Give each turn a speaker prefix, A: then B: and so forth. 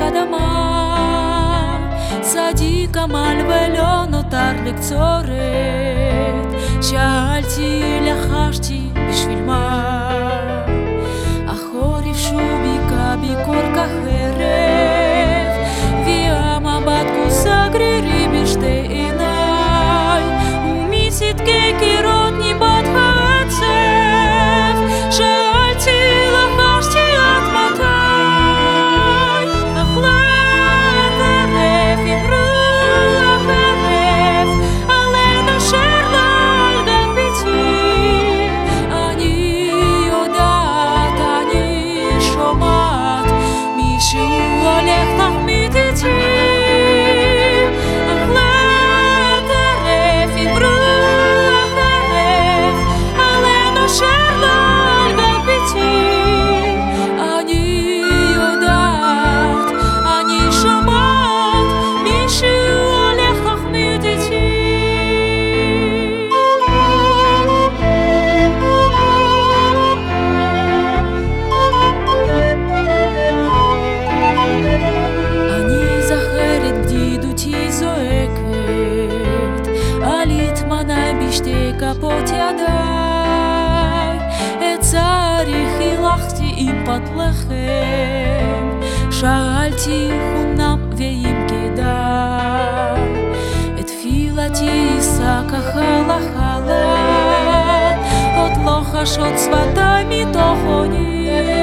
A: אדמה, צדיק עמל ולא נותר לקצורת. שאלתי, לחשתי, בשביל מה? החורף שוב היכה בי כל כך ערב, והמבט כוסה גרירי בשתי עיניי, ומצדקי קירות ניבט העצב. שאלתי, לחשתי, עד מתי? אך לטרף עם רוח ערב, עלינו שרלה על גג ביתי. אני יודעת, אני שומעת, מישהו הולך להחמיד איתי. אך לטרף עם רוח ערב, עלינו שרלה על גג ביתי. אני יודעת, אני שומעת, מישהו הולך להחמיד איתי. אני זוכרת בדידותי זועקת, עלית מנעי בשתי כפות ידיי. את צערי חילחתי עם פת לחם, שאלתי חונם ואם כדאי. את תפילתי אשא ככה לחלל, עוד לא חשות שפתיי מתוך עוני.